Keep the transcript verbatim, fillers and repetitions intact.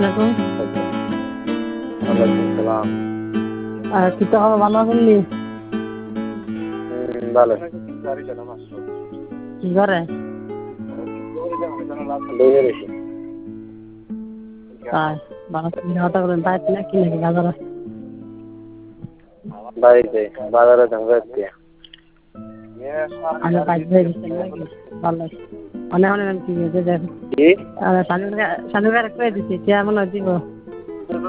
আলাইকুম। ওয়ালাইকুম সালাম। আর কি তো ভালো আছেন নি? হুম, ভালো। কি করে? বইয়ে রয়েছি। তাই ভালো কথা বলেন, তাই নাকি নাকি বাজারে? বাড়িতে বাজারে ধান যাচ্ছি। আমি বাইক হয়ে গেছি নাকি? ভালো। অনেক অনেক কি হয়েছে দেখ। কি? সানুকা সানুকা করে দিচ্ছি, কে মনে হয় দিব।